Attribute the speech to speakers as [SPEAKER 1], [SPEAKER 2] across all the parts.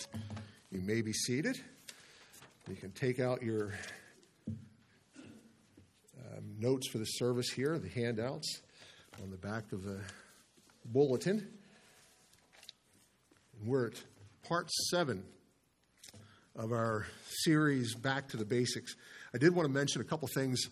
[SPEAKER 1] You may be seated. You can take out your notes for the service here, the handouts on the back of the bulletin. And we're at part 7 of our series, Back to the Basics. I did want to mention a couple things.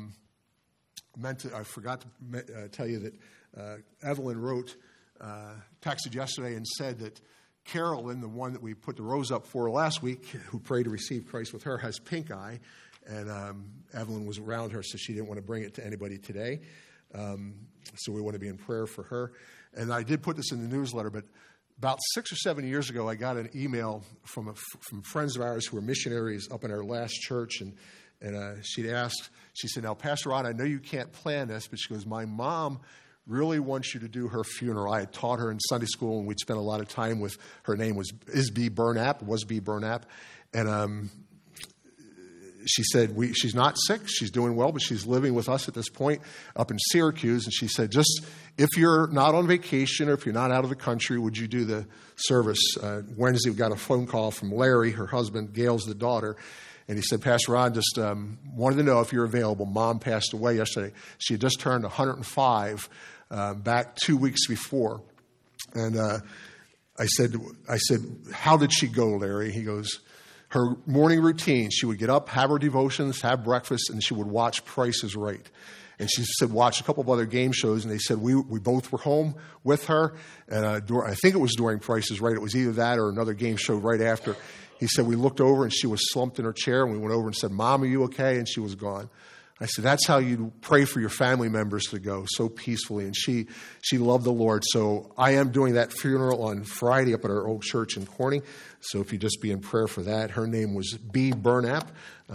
[SPEAKER 1] I forgot to tell you that Evelyn texted yesterday and said that Carolyn, the one that we put the rose up for last week, who prayed to receive Christ with her, has pink eye. And Evelyn was around her, so she didn't want to bring it to anybody today. So we want to be in prayer for her. And I did put this in the newsletter, but about 6 or 7 years ago, I got an email from friends of ours who were missionaries up in our last church. And she said, now, Pastor Ron, I know you can't plan this, but she goes, my mom really wants you to do her funeral. I had taught her in Sunday school, and we'd spent a lot of time with, her name was B. Burnap. And she said, she's not sick, she's doing well, but she's living with us at this point up in Syracuse. And she said, just if you're not on vacation or if you're not out of the country, would you do the service? Wednesday, we got a phone call from Larry, her husband, Gail's the daughter. And he said, Pastor Ron, just wanted to know if you're available. Mom passed away yesterday. She had just turned 105 back 2 weeks before. And I said, how did she go, Larry? He goes, her morning routine, she would get up, have her devotions, have breakfast, and she would watch Price is Right. And she said, watch a couple of other game shows. And they said, we both were home with her. And I think it was during Price is Right. It was either that or another game show right after. He said, we looked over and she was slumped in her chair. And we went over and said, Mom, are you okay? And she was gone. I said, that's how you pray for your family members to go, so peacefully. And she loved the Lord. So I am doing that funeral on Friday up at our old church in Corning. So if you just be in prayer for that. Her name was B. Burnap.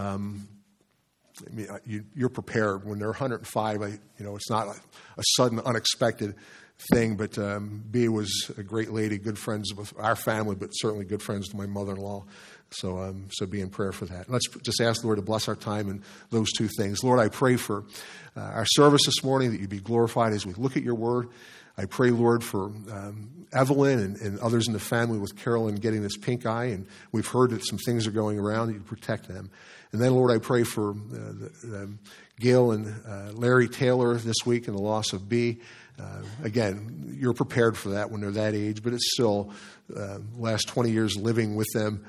[SPEAKER 1] You're prepared when they're 105. It's not a sudden, unexpected thing, but B was a great lady, good friends with our family, but certainly good friends with my mother-in-law. So be in prayer for that. Let's just ask the Lord to bless our time in those two things. Lord, I pray for our service this morning, that you be glorified as we look at your word. I pray, Lord, for Evelyn and others in the family with Carolyn getting this pink eye, and we've heard that some things are going around, that you protect them. And then, Lord, I pray for Gail and Larry Taylor this week and the loss of B. Again, you're prepared for that when they're that age, but it's still last 20 years living with them.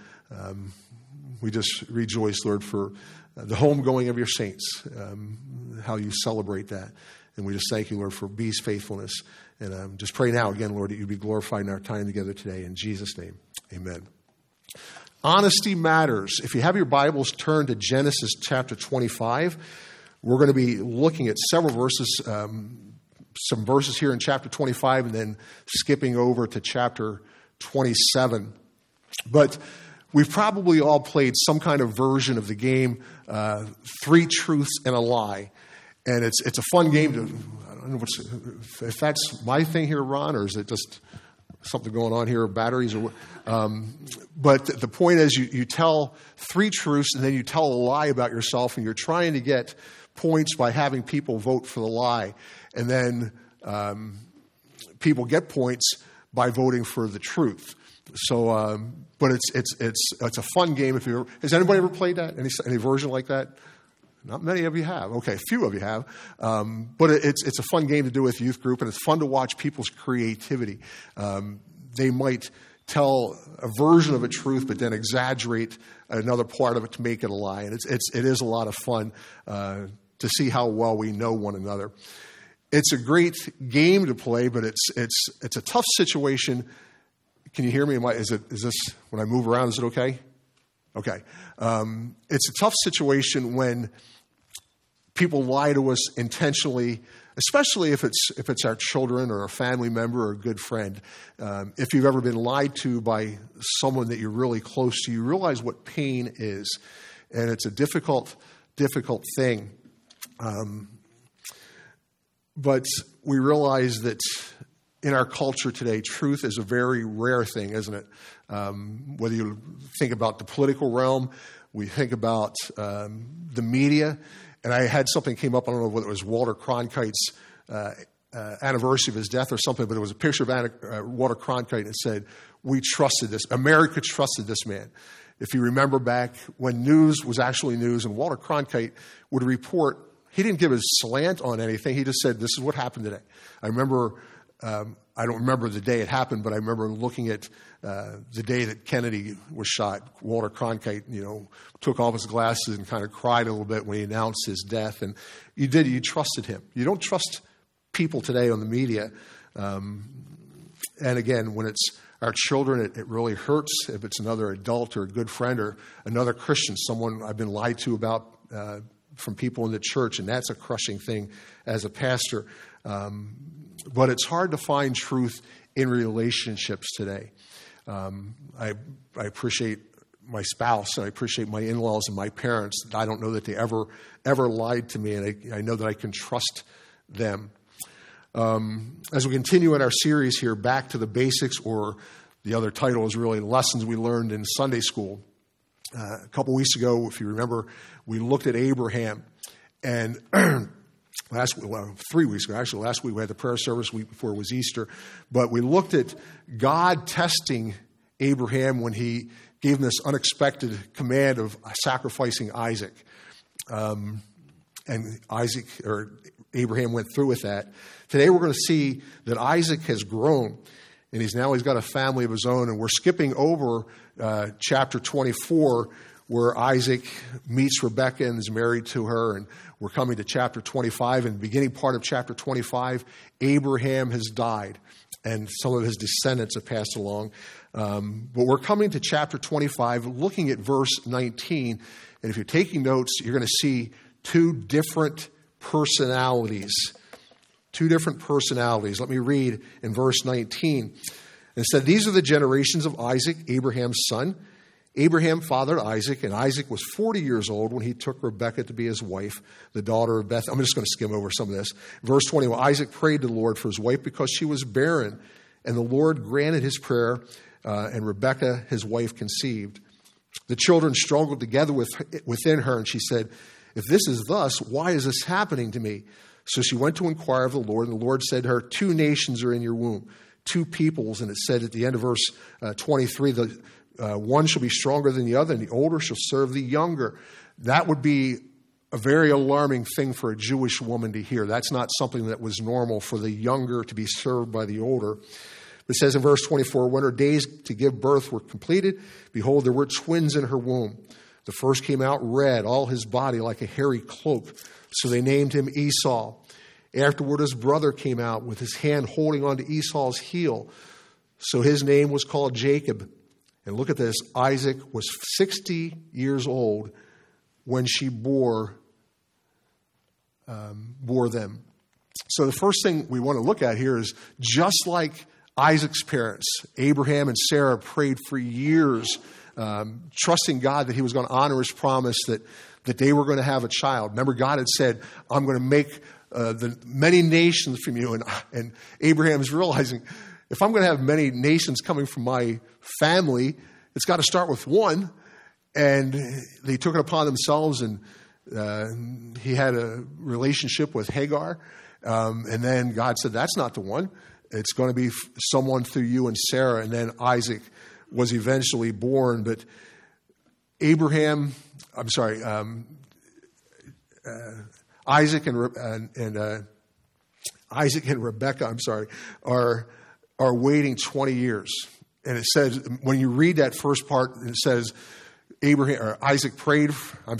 [SPEAKER 1] We just rejoice, Lord, for the homegoing of your saints, how you celebrate that. And we just thank you, Lord, for B's faithfulness. And just pray now again, Lord, that you be glorified in our time together today. In Jesus' name, amen. Honesty matters. If you have your Bibles, turn to Genesis chapter 25. We're going to be looking at several verses, some verses here in chapter 25, and then skipping over to chapter 27. But we've probably all played some kind of version of the game, 3 Truths and a Lie. And it's a fun game to, I don't know if that's my thing here, Ron, or is it just something going on here, batteries or what? But the point is you tell 3 truths and then you tell a lie about yourself, and you're trying to get points by having people vote for the lie. And then people get points by voting for the truth. So, but it's a fun game. Has anybody ever played that? Any version like that? Not many of you have. Okay, a few of you have. But it's a fun game to do with youth group, and it's fun to watch people's creativity. They might tell a version of a truth, but then exaggerate another part of it to make it a lie. And it is a lot of fun to see how well we know one another. It's a great game to play, but it's a tough situation. Can you hear me? Is this when I move around? Is it okay? Okay. It's a tough situation when people lie to us intentionally, especially if it's our children or a family member or a good friend. If you've ever been lied to by someone that you're really close to, you realize what pain is, and it's a difficult thing. But we realize that in our culture today, truth is a very rare thing, isn't it? Whether you think about the political realm, we think about the media. And I had something came up, I don't know whether it was Walter Cronkite's anniversary of his death or something, but it was a picture of Walter Cronkite, and it said, we trusted this. America trusted this man. If you remember back when news was actually news and Walter Cronkite would report, he didn't give a slant on anything. He just said, this is what happened today. I remember, I don't remember the day it happened, but I remember looking at the day that Kennedy was shot. Walter Cronkite, took off his glasses and kind of cried a little bit when he announced his death. And you trusted him. You don't trust people today on the media. And again, when it's our children, it really hurts if it's another adult or a good friend or another Christian, someone I've been lied to about from people in the church, and that's a crushing thing as a pastor. But it's hard to find truth in relationships today. I appreciate my spouse, and I appreciate my in-laws and my parents. I don't know that they ever lied to me, and I know that I can trust them. As we continue in our series here, Back to the Basics, or the other title is really Lessons We Learned in Sunday School. A couple weeks ago, if you remember, we looked at Abraham. And 3 weeks ago, actually, last week we had the prayer service, week before was Easter. But we looked at God testing Abraham when he gave him this unexpected command of sacrificing Isaac. And Abraham went through with that. Today we're going to see that Isaac has grown, and he's got a family of his own. And we're skipping over chapter 24, where Isaac meets Rebekah and is married to her. And we're coming to chapter 25. And the beginning part of chapter 25, Abraham has died, and some of his descendants have passed along. But we're coming to chapter 25, looking at verse 19. And if you're taking notes, you're going to see two different personalities. Let me read in verse 19. It said, these are the generations of Isaac, Abraham's son. Abraham fathered Isaac, and Isaac was 40 years old when he took Rebekah to be his wife, the daughter of Beth. I'm just going to skim over some of this. Verse 21, Isaac prayed to the Lord for his wife because she was barren, and the Lord granted his prayer, and Rebekah, his wife, conceived. The children struggled together within her, and she said, if this is thus, why is this happening to me? So she went to inquire of the Lord, and the Lord said to her, 2 nations are in your womb, 2 peoples. And it said at the end of verse 23, the one shall be stronger than the other, and the older shall serve the younger. That would be a very alarming thing for a Jewish woman to hear. That's not something that was normal for the younger to be served by the older. It says in verse 24, when her days to give birth were completed, behold, there were twins in her womb. The first came out red, all his body like a hairy cloak. So they named him Esau. Afterward, his brother came out with his hand holding onto Esau's heel. So his name was called Jacob. And look at this. Isaac was 60 years old when she bore them. So the first thing we want to look at here is just like Isaac's parents, Abraham and Sarah prayed for years, trusting God that he was going to honor his promise that they were going to have a child. Remember, God had said, I'm going to make the many nations from you. And Abraham is realizing, if I'm going to have many nations coming from my family, it's got to start with one. And they took it upon themselves, and he had a relationship with Hagar. And then God said, that's not the one. It's going to be someone through you and Sarah. And then Isaac was eventually born. But Isaac and Rebekah, are waiting 20 years. And it says, when you read that first part, it says Isaac prayed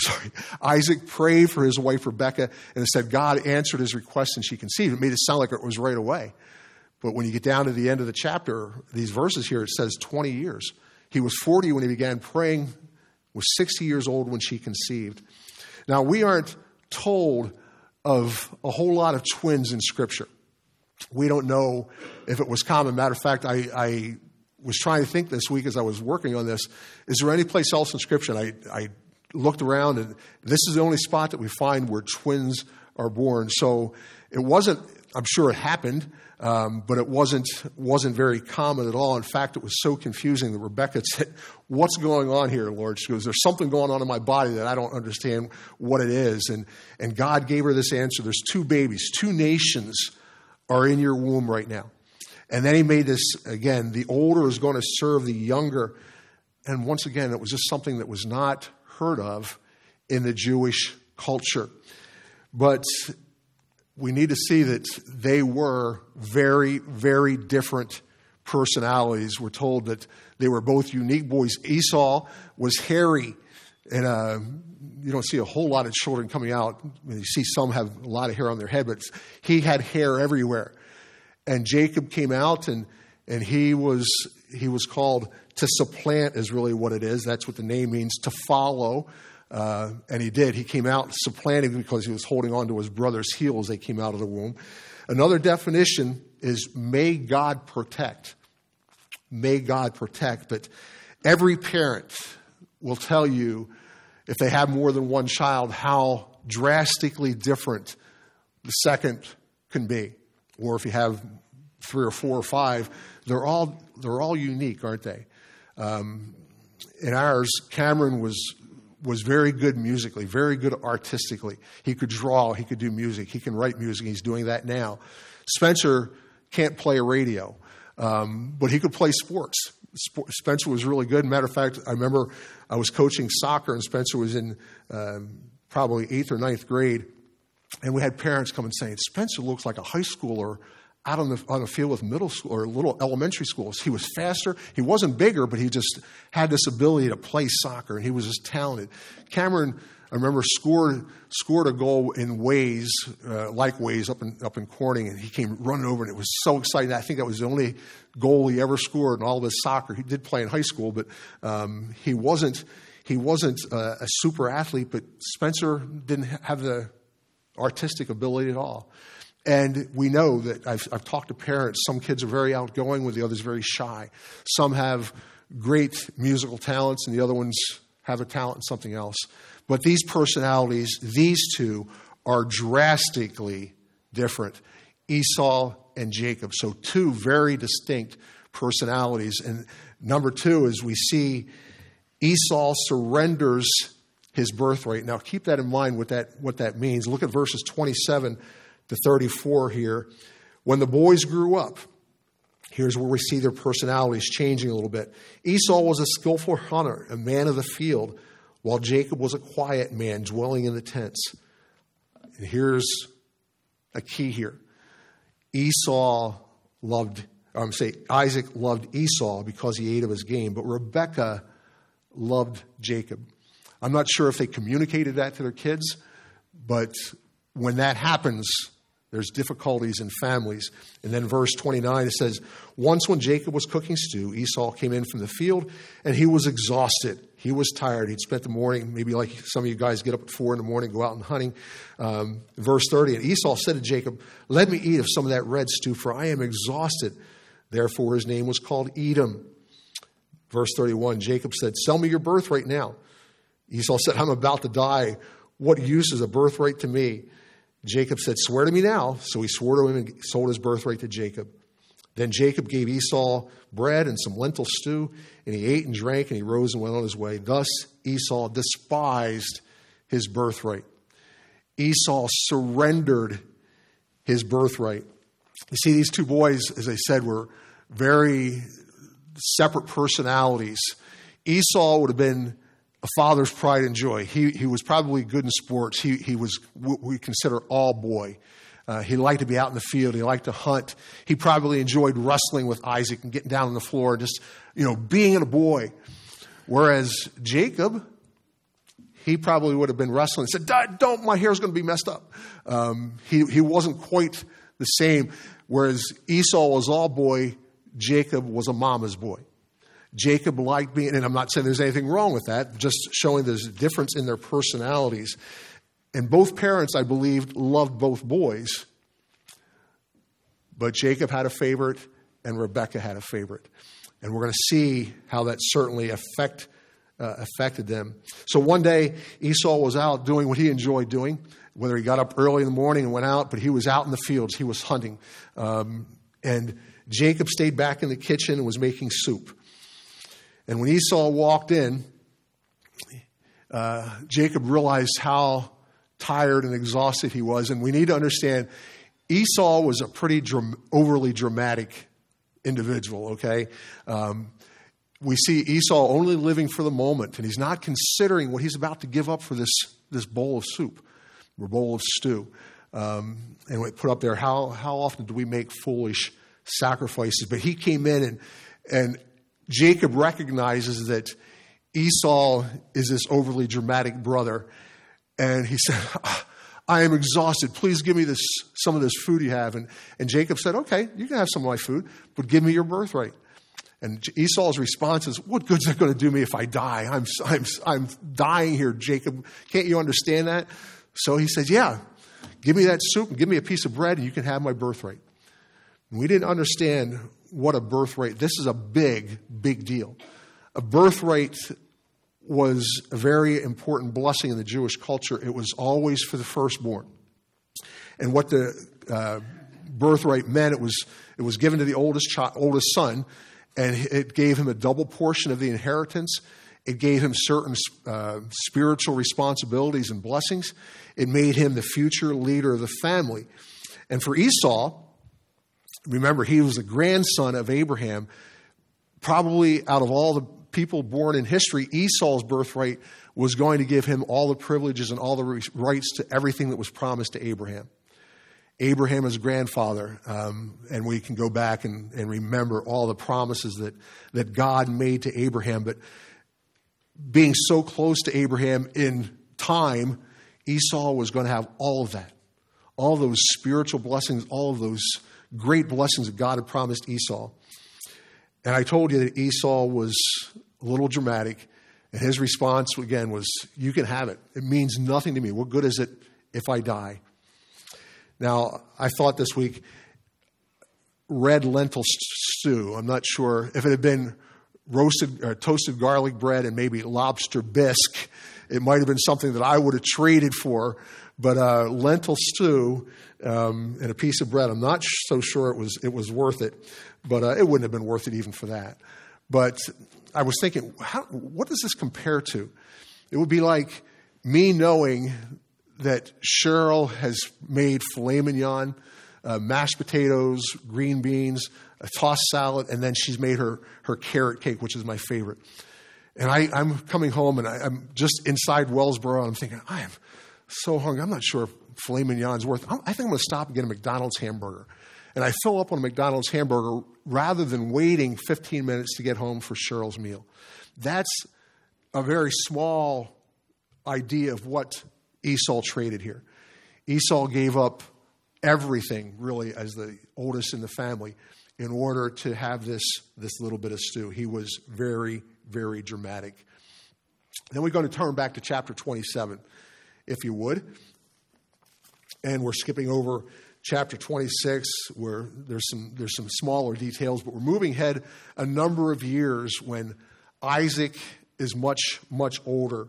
[SPEAKER 1] for his wife Rebekah, and it said God answered his request and she conceived. It made it sound like it was right away. But when you get down to the end of the chapter, these verses here, it says 20 years. He was 40 when he began praying, was 60 years old when she conceived. Now, we aren't told of a whole lot of twins in Scripture. We don't know if it was common. Matter of fact, I was trying to think this week as I was working on this, is there any place else in Scripture? And I looked around, and this is the only spot that we find where twins are born. So it wasn't, I'm sure it happened, but it wasn't very common at all. In fact, it was so confusing that Rebekah said, what's going on here, Lord? She goes, there's something going on in my body that I don't understand what it is. And God gave her this answer. There's 2 babies, 2 nations are in your womb right now. And then he made this, again, the older is going to serve the younger. And once again, it was just something that was not heard of in the Jewish culture. But we need to see that they were very, very different personalities. We're told that they were both unique boys. Esau was hairy, and you don't see a whole lot of children coming out. You see some have a lot of hair on their head, but he had hair everywhere. And Jacob came out, and he was called to supplant, is really what it is. That's what the name means, to follow. And he did. He came out supplanting because he was holding on to his brother's heel as they came out of the womb. Another definition is may God protect. May God protect. But every parent will tell you, if they have more than one child, how drastically different the second can be. Or if you have 3 or 4 or 5, they're all unique, aren't they? In ours, Cameron was very good musically, very good artistically. He could draw, he could do music, he can write music. He's doing that now. Spencer can't play a radio, but he could play sports. Spencer was really good. Matter of fact, I remember I was coaching soccer, and Spencer was in probably 8th or 9th grade, and we had parents come and saying, Spencer looks like a high schooler out on the field with middle school or little elementary schools. He was faster. He wasn't bigger, but he just had this ability to play soccer, and he was just talented. Cameron, I remember, scored a goal in Ways, like Ways up in Corning, and he came running over, and it was so exciting. I think that was the only goal he ever scored in all of his soccer. He did play in high school, but he wasn't a super athlete. But Spencer didn't have the artistic ability at all. And we know that I've talked to parents. Some kids are very outgoing, with the others very shy. Some have great musical talents, and the other ones have a talent in something else. But these personalities, these two, are drastically different. Esau and Jacob. So 2 very distinct personalities. And number 2 is we see Esau surrenders his birthright. Now keep that in mind, what that means. Look at verses 27 to 34 here. When the boys grew up, here's where we see their personalities changing a little bit. Esau was a skillful hunter, a man of the field, while Jacob was a quiet man dwelling in the tents. And here's a key here. Isaac loved Esau because he ate of his game, but Rebekah loved Jacob. I'm not sure if they communicated that to their kids, but when that happens, there's difficulties in families. And then verse 29, it says, once when Jacob was cooking stew, Esau came in from the field, and he was exhausted. He was tired. He'd spent the morning, maybe like some of you guys get up at 4 a.m, go out and hunting. Verse 30, and Esau said to Jacob, let me eat of some of that red stew, for I am exhausted. Therefore his name was called Edom. Verse 31, Jacob said, sell me your birthright now. Esau said, I'm about to die. What use is a birthright to me? Jacob said, swear to me now. So he swore to him and sold his birthright to Jacob. Then Jacob gave Esau bread and some lentil stew, and he ate and drank, and he rose and went on his way. Thus Esau despised his birthright. Esau surrendered his birthright. You see, these 2 boys, as I said, were very separate personalities. Esau would have been a father's pride and joy. He was probably good in sports. He was what we consider all boy. He liked to be out in the field. He liked to hunt. He probably enjoyed wrestling with Isaac and getting down on the floor and just, being a boy. Whereas Jacob, he probably would have been wrestling and said, don't, my hair's going to be messed up. He wasn't quite the same. Whereas Esau was all boy, Jacob was a mama's boy. Jacob liked being, and I'm not saying there's anything wrong with that, just showing there's a difference in their personalities. And both parents, I believe, loved both boys. But Jacob had a favorite, and Rebekah had a favorite. And we're going to see how that certainly affected them. So one day, Esau was out doing what he enjoyed doing, whether he got up early in the morning and went out, but he was out in the fields. He was hunting. And Jacob stayed back in the kitchen and was making soup. And when Esau walked in, Jacob realized how tired and exhausted he was. And we need to understand, Esau was a pretty overly dramatic individual, okay? We see Esau only living for the moment, and he's not considering what he's about to give up for this bowl of soup or bowl of stew. And we put up there, how often do we make foolish sacrifices? But he came in, and Jacob recognizes that Esau is this overly dramatic brother, and he said, I am exhausted. Please give me some of this food you have. And Jacob said, okay, you can have some of my food, but give me your birthright. And Esau's response is, what good's it going to do me if I die? I'm dying here, Jacob. Can't you understand that? So he says, yeah, give me that soup and give me a piece of bread and you can have my birthright. And we didn't understand what a birthright. This is a big, big deal. A birthright was a very important blessing in the Jewish culture. It was always for the firstborn. And what the birthright meant, it was given to the oldest son, and it gave him a double portion of the inheritance. It gave him certain spiritual responsibilities and blessings. It made him the future leader of the family. And for Esau, remember, he was the grandson of Abraham. Probably out of all the people born in history, Esau's birthright was going to give him all the privileges and all the rights to everything that was promised to Abraham. Abraham is grandfather, and we can go back and remember all the promises that God made to Abraham. But being so close to Abraham in time, Esau was going to have all of that, all those spiritual blessings, all of those great blessings that God had promised Esau. And I told you that Esau was a little dramatic, and his response, again, was, you can have it. It means nothing to me. What good is it if I die? Now, I thought this week, red lentil stew. I'm not sure if it had been toasted garlic bread and maybe lobster bisque, it might have been something that I would have traded for. But lentil stew and a piece of bread, I'm not so sure it was worth it. But it wouldn't have been worth it even for that. But I was thinking, what does this compare to? It would be like me knowing that Cheryl has made filet mignon, mashed potatoes, green beans, a tossed salad, and then she's made her carrot cake, which is my favorite. And I'm coming home, and I'm just inside Wellsboro, and I'm thinking, I am so hungry. I'm not sure if filet mignon's worth it. I think I'm going to stop and get a McDonald's hamburger. And I fill up on a McDonald's hamburger rather than waiting 15 minutes to get home for Cheryl's meal. That's a very small idea of what Esau traded here. Esau gave up everything, really, as the oldest in the family, in order to have this little bit of stew. He was very, very dramatic. Then we're going to turn back to chapter 27, if you would. And we're skipping over chapter 26, where there's some smaller details, but we're moving ahead a number of years when Isaac is much, much older.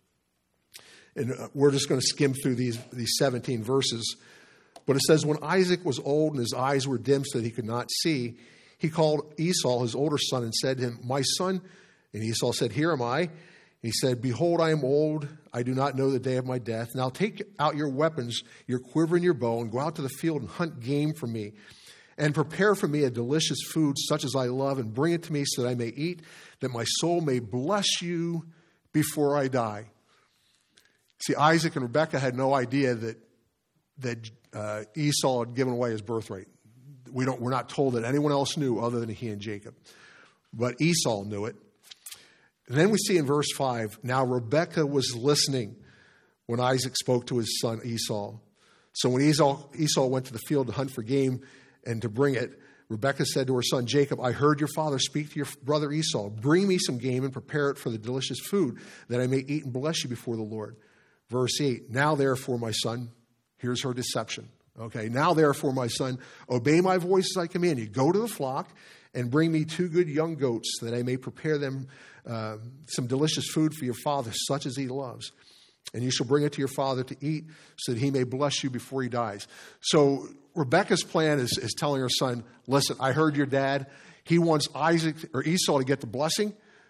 [SPEAKER 1] And we're just going to skim through these 17 verses. But it says, when Isaac was old and his eyes were dim so that he could not see, he called Esau, his older son, and said to him, my son. And Esau said, here am I. And he said, behold, I am old. I do not know the day of my death. Now take out your weapons, your quiver and your bow, and go out to the field and hunt game for me. And prepare for me a delicious food such as I love, and bring it to me so that I may eat, that my soul may bless you before I die. See, Isaac and Rebekah had no idea that Esau had given away his birthright. We're not told that anyone else knew other than he and Jacob. But Esau knew it. And then we see in verse 5, now Rebekah was listening when Isaac spoke to his son Esau. So when Esau went to the field to hunt for game and to bring it, Rebekah said to her son Jacob, I heard your father speak to your brother Esau. Bring me some game and prepare it for the delicious food, that I may eat and bless you before the Lord. Verse 8, now therefore, my son, here's her deception. Okay, now therefore, my son, obey my voice as I command you. Go to the flock and bring me 2 good young goats, that I may prepare them some delicious food for your father, such as he loves. And you shall bring it to your father to eat, so that he may bless you before he dies. So Rebekah's plan is telling her son, listen, I heard your dad. He wants Esau to get the blessing.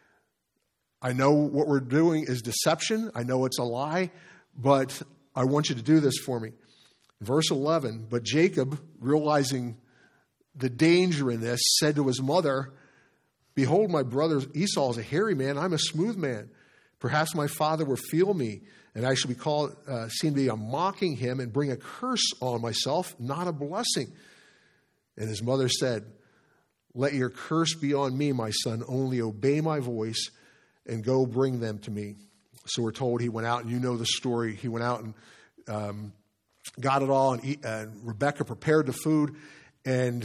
[SPEAKER 1] I know what we're doing is deception. I know it's a lie, but I want you to do this for me. Verse 11, but Jacob, realizing the danger in this, said to his mother, "Behold, my brother Esau is a hairy man. I'm a smooth man. Perhaps my father will feel me, and I shall be called, seem to be a mocking him and bring a curse on myself, not a blessing." And his mother said, "Let your curse be on me, my son. Only obey my voice and go bring them to me." So we're told he went out, and you know the story. He went out and got it all, and Rebekah prepared the food, and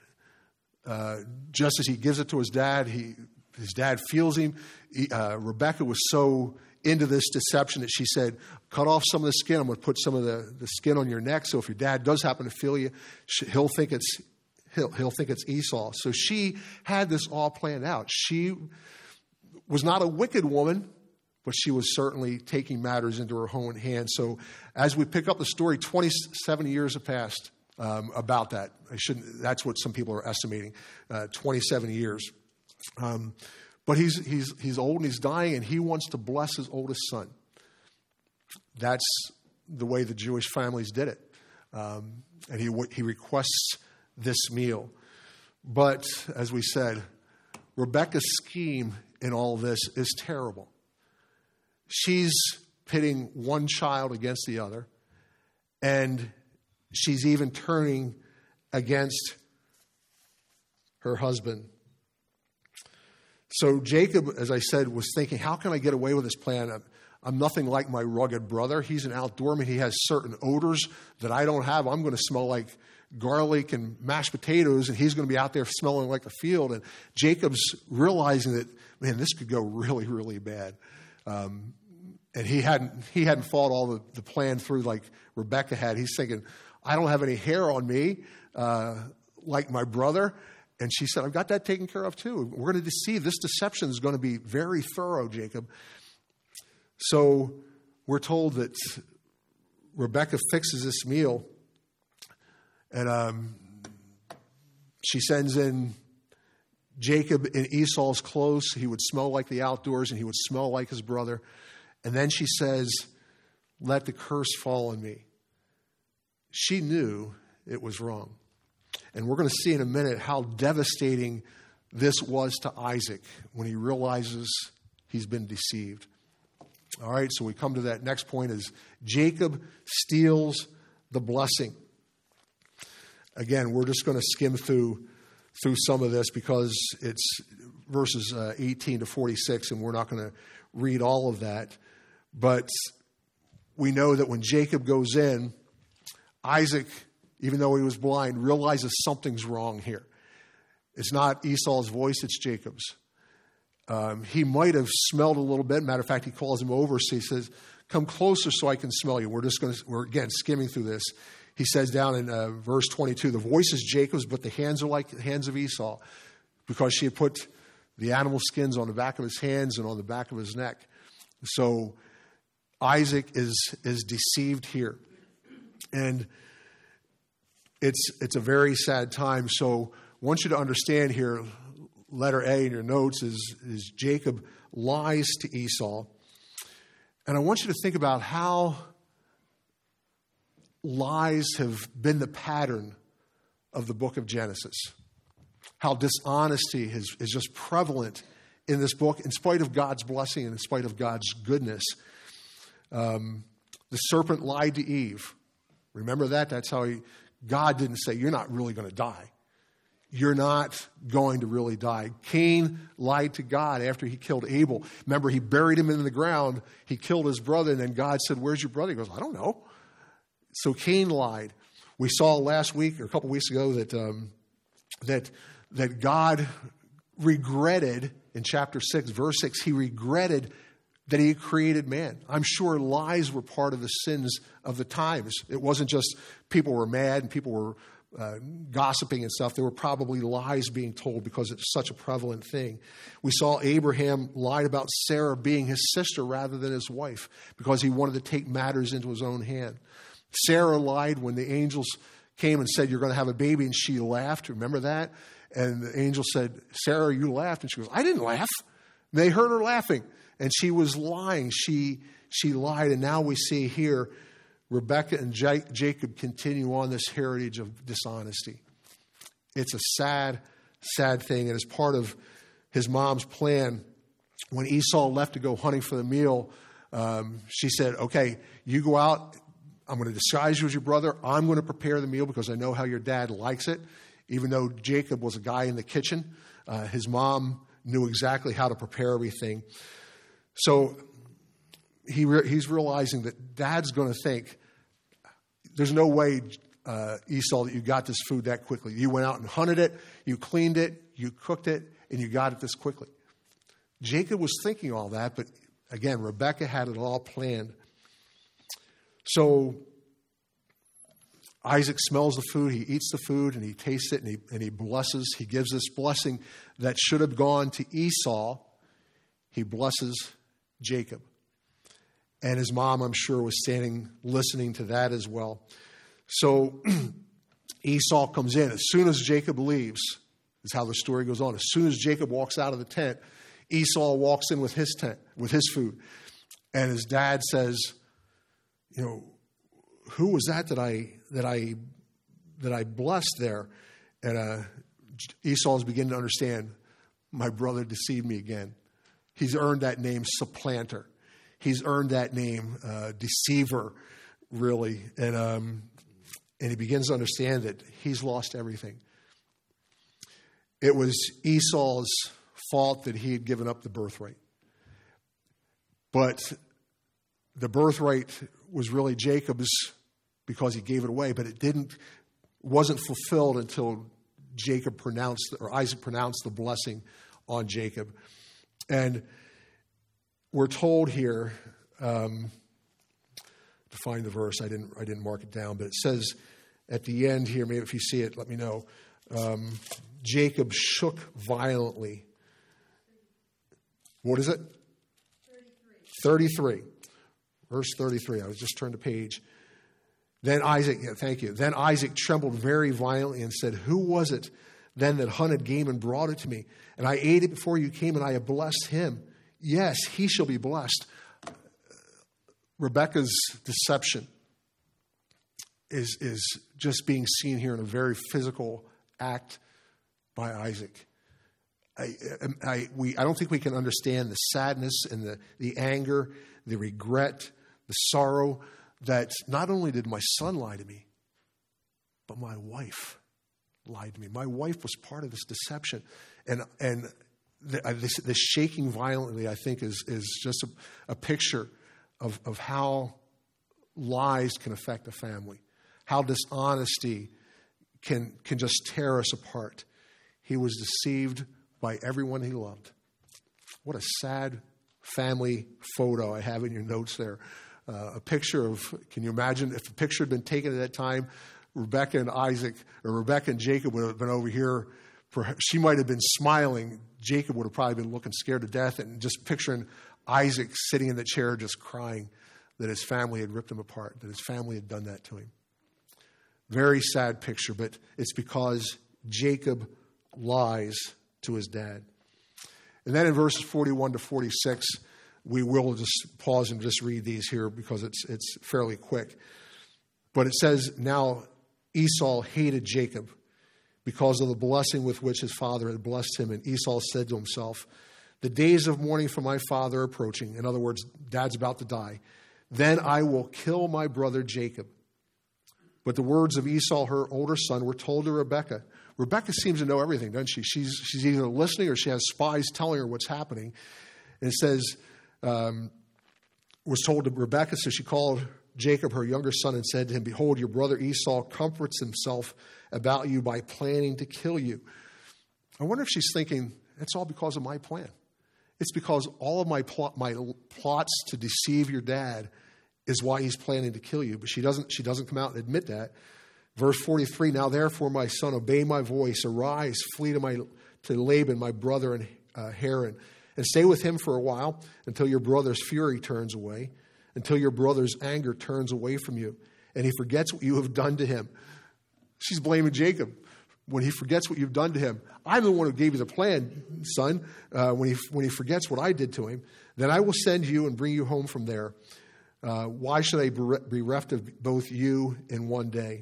[SPEAKER 1] just as he gives it to his dad, his dad feels him. Rebekah was so into this deception that she said, "Cut off some of the skin. I'm going to put some of the skin on your neck, so if your dad does happen to feel you, he'll think it's Esau." So she had this all planned out. She was not a wicked woman, but she was certainly taking matters into her own hands. So as we pick up the story, 27 years have passed about that. That's what some people are estimating, 27 years. But he's old and he's dying, and he wants to bless his oldest son. That's the way the Jewish families did it. And he requests this meal. But as we said, Rebekah's scheme in all this is terrible. She's pitting one child against the other, and she's even turning against her husband. So Jacob, as I said, was thinking, how can I get away with this plan? I'm nothing like my rugged brother. He's an outdoorman. He has certain odors that I don't have. I'm going to smell like garlic and mashed potatoes, and he's going to be out there smelling like a field. And Jacob's realizing that, man, this could go really, really bad. And he hadn't thought all the plan through like Rebekah had. He's thinking, I don't have any hair on me like my brother. And she said, I've got that taken care of too. We're going to deceive. This deception is going to be very thorough, Jacob. So we're told that Rebekah fixes this meal, and she sends in Jacob in Esau's clothes. He would smell like the outdoors, and he would smell like his brother. And then she says, let the curse fall on me. She knew it was wrong. And we're going to see in a minute how devastating this was to Isaac when he realizes he's been deceived. All right, so we come to that next point is Jacob steals the blessing. Again, we're just going to skim through some of this because it's verses 18 to 46, and we're not going to read all of that. But we know that when Jacob goes in, Isaac, even though he was blind, realizes something's wrong here. It's not Esau's voice, it's Jacob's. He might have smelled a little bit. Matter of fact, he calls him over. So he says, come closer so I can smell you. We're again skimming through this. He says down in verse 22, the voice is Jacob's, but the hands are like the hands of Esau, because she had put the animal skins on the back of his hands and on the back of his neck. So Isaac is deceived here. And it's a very sad time. So I want you to understand here, letter A in your notes is Jacob lies to Esau. And I want you to think about how lies have been the pattern of the book of Genesis. How dishonesty is just prevalent in this book in spite of God's blessing and in spite of God's goodness. The serpent lied to Eve. Remember that? That's how God didn't say, you're not really going to die. You're not going to really die. Cain lied to God after he killed Abel. Remember, he buried him in the ground. He killed his brother, and then God said, where's your brother? He goes, I don't know. So Cain lied. We saw last week or a couple weeks ago that God regretted, in chapter 6, verse 6, he regretted that he created man. I'm sure lies were part of the sins of the times. It wasn't just people were mad and people were gossiping and stuff. There were probably lies being told because it's such a prevalent thing. We saw Abraham lied about Sarah being his sister rather than his wife because he wanted to take matters into his own hand. Sarah lied when the angels came and said, you're going to have a baby, and she laughed. Remember that? And the angel said, Sarah, you laughed. And she goes, I didn't laugh. And they heard her laughing. And she was lying. She lied. And now we see here Rebekah and Jacob continue on this heritage of dishonesty. It's a sad, sad thing. And as part of his mom's plan, when Esau left to go hunting for the meal, she said, okay, you go out. I'm going to disguise you as your brother. I'm going to prepare the meal because I know how your dad likes it. Even though Jacob was a guy in the kitchen, his mom knew exactly how to prepare everything. So he's realizing that Dad's going to think, there's no way, Esau, that you got this food that quickly. You went out and hunted it, you cleaned it, you cooked it, and you got it this quickly. Jacob was thinking all that, but again, Rebekah had it all planned. So Isaac smells the food, he eats the food, and he tastes it, and he blesses. He gives this blessing that should have gone to Esau. He blesses Jacob. And his mom, I'm sure, was standing listening to that as well. So Esau comes in. As soon as Jacob leaves, is how the story goes on. As soon as Jacob walks out of the tent, Esau walks in with his tent, with his food. And his dad says, who was that I blessed there? And Esau is beginning to understand, my brother deceived me again. He's earned that name, supplanter. He's earned that name, deceiver, really. And he begins to understand that he's lost everything. It was Esau's fault that he had given up the birthright. But the birthright was really Jacob's because he gave it away, but it wasn't fulfilled until Isaac pronounced the blessing on Jacob. And we're told here, to find the verse, I didn't mark it down, but it says at the end here, maybe if you see it, let me know. Jacob shook violently. What is it? 33. Verse 33. I was just turned the page. Then Isaac trembled very violently and said, who was it then that hunted game and brought it to me? And I ate it before you came, and I have blessed him. Yes, he shall be blessed. Rebekah's deception is just being seen here in a very physical act by Isaac. I don't think we can understand the sadness and the anger, the regret, the sorrow that not only did my son lie to me, but my wife lied to me. My wife was part of this deception. And this shaking violently, I think, is just a picture of how lies can affect a family, how dishonesty can just tear us apart. He was deceived by everyone he loved. What a sad family photo I have in your notes there. A picture of, can you imagine if a picture had been taken at that time, Rebekah and Jacob would have been over here. She might have been smiling. Jacob would have probably been looking scared to death, and just picturing Isaac sitting in the chair just crying that his family had ripped him apart, that his family had done that to him. Very sad picture, but it's because Jacob lies to his dad. And then in verses 41 to 46, we will just pause and just read these here because it's fairly quick. But it says, now Esau hated Jacob because of the blessing with which his father had blessed him. And Esau said to himself, the days of mourning for my father are approaching. In other words, Dad's about to die. Then I will kill my brother Jacob. But the words of Esau, her older son, were told to Rebekah. Rebekah seems to know everything, doesn't she? She's either listening or she has spies telling her what's happening. And it says, was told to Rebekah, so she called Jacob, her younger son, and said to him, behold, your brother Esau comforts himself about you by planning to kill you. I wonder if she's thinking, it's all because of my plan. It's because all of my plots to deceive your dad is why he's planning to kill you. But she doesn't come out and admit that. Verse 43, now therefore, my son, obey my voice. Arise, flee to Laban, my brother, and Haran, and stay with him for a while until your brother's fury turns away, until your brother's anger turns away from you, and he forgets what you have done to him. She's blaming Jacob when he forgets what you've done to him. I'm the one who gave you the plan, son. When he forgets what I did to him, then I will send you and bring you home from there. Why should I be bereft of both you in one day?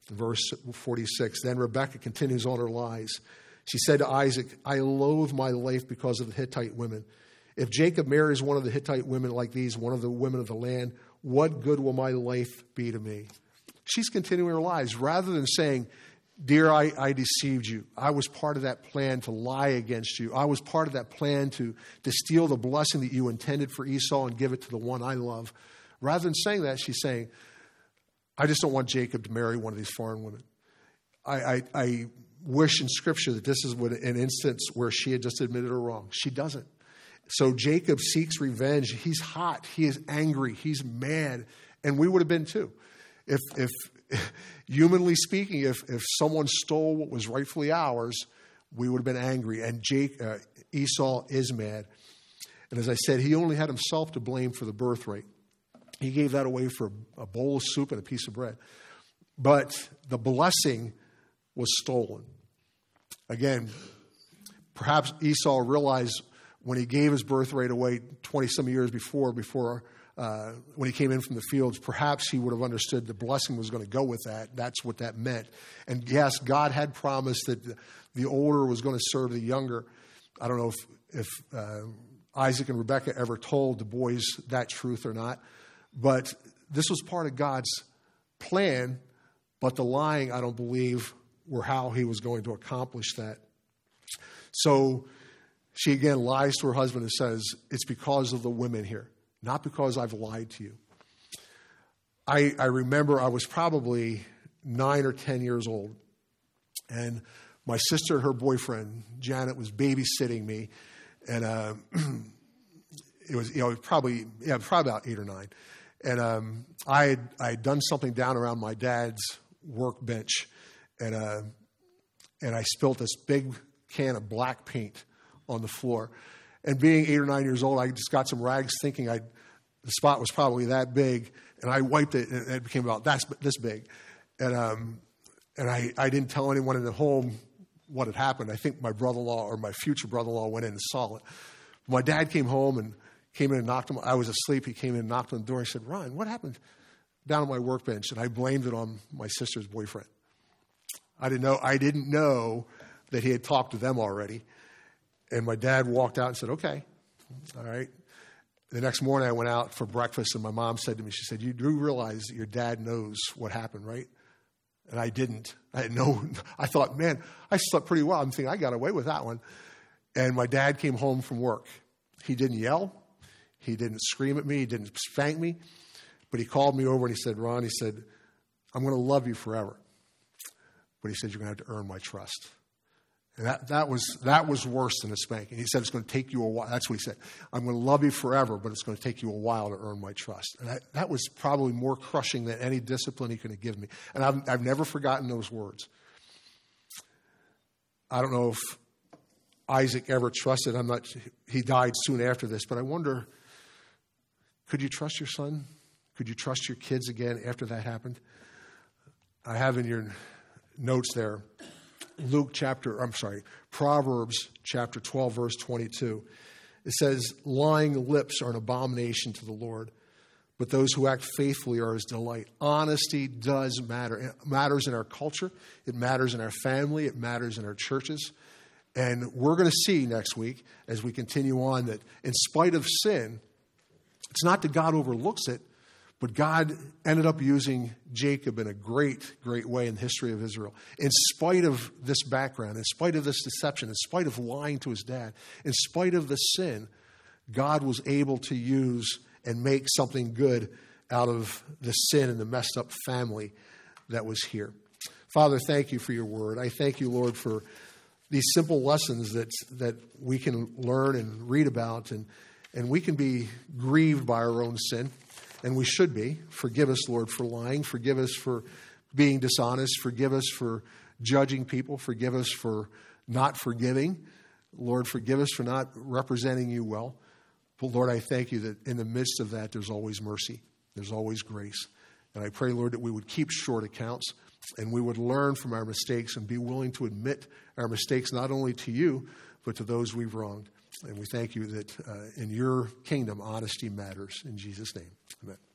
[SPEAKER 1] Verse 46, then Rebekah continues on her lies. She said to Isaac, I loathe my life because of the Hittite women. If Jacob marries one of the Hittite women like these, one of the women of the land, what good will my life be to me? She's continuing her lies. Rather than saying, dear, I deceived you. I was part of that plan to lie against you. I was part of that plan to steal the blessing that you intended for Esau and give it to the one I love. Rather than saying that, she's saying, I just don't want Jacob to marry one of these foreign women. I wish in Scripture that this is an instance where she had just admitted her wrong. She doesn't. So Jacob seeks revenge. He's hot. He is angry. He's mad. And we would have been too. If humanly speaking, if someone stole what was rightfully ours, we would have been angry. And Esau is mad. And as I said, he only had himself to blame for the birthright. He gave that away for a bowl of soup and a piece of bread. But the blessing was stolen. Again, perhaps Esau realized when he gave his birthright away 20-some years before when he came in from the fields, perhaps he would have understood the blessing was going to go with that. That's what that meant. And yes, God had promised that the older was going to serve the younger. I don't know if Isaac and Rebekah ever told the boys that truth or not. But this was part of God's plan, but the lying, I don't believe, were how he was going to accomplish that. So she again lies to her husband and says, it's because of the women here, not because I've lied to you. I remember I was probably 9 or 10 years old, and my sister and her boyfriend, Janet, was babysitting me, and it was probably about 8 or 9. And I had done something down around my dad's workbench, and I spilt this big can of black paint on the floor. And being 8 or 9 years old, I just got some rags thinking the spot was probably that big, and I wiped it, and it became about this big. And I didn't tell anyone in the home what had happened. I think my brother-in-law or my future brother-in-law went in and saw it. My dad came home and came in and knocked on. I was asleep. He came in and knocked on the door. He said, Ron, what happened down on my workbench? And I blamed it on my sister's boyfriend. I didn't know that he had talked to them already. And my dad walked out and said, okay, all right. The next morning I went out for breakfast, and my mom said to me, she said, you do realize that your dad knows what happened, right? And I didn't. I thought, man, I slept pretty well. I'm thinking, I got away with that one. And my dad came home from work. He didn't yell. He didn't scream at me. He didn't spank me. But he called me over and he said, Ron, he said, I'm going to love you forever. But he said, you're going to have to earn my trust. And that was worse than a spanking. He said, it's going to take you a while. That's what he said. I'm going to love you forever, but it's going to take you a while to earn my trust. And that was probably more crushing than any discipline he could have given me. And I've never forgotten those words. I don't know if Isaac ever trusted. He died soon after this, but I wonder, could you trust your son? Could you trust your kids again after that happened? I have in your notes there, Proverbs chapter 12, verse 22. It says, lying lips are an abomination to the Lord, but those who act faithfully are his delight. Honesty does matter. It matters in our culture. It matters in our family. It matters in our churches. And we're going to see next week, as we continue on, that in spite of sin, it's not that God overlooks it, but God ended up using Jacob in a great, great way in the history of Israel. In spite of this background, in spite of this deception, in spite of lying to his dad, in spite of the sin, God was able to use and make something good out of the sin and the messed up family that was here. Father, thank you for your word. I thank you, Lord, for these simple lessons that we can learn and read about, and we can be grieved by our own sin. And we should be. Forgive us, Lord, for lying. Forgive us for being dishonest. Forgive us for judging people. Forgive us for not forgiving. Lord, forgive us for not representing you well. But Lord, I thank you that in the midst of that, there's always mercy. There's always grace. And I pray, Lord, that we would keep short accounts and we would learn from our mistakes and be willing to admit our mistakes not only to you, but to those we've wronged. And we thank you that in your kingdom, honesty matters. In Jesus' name, amen.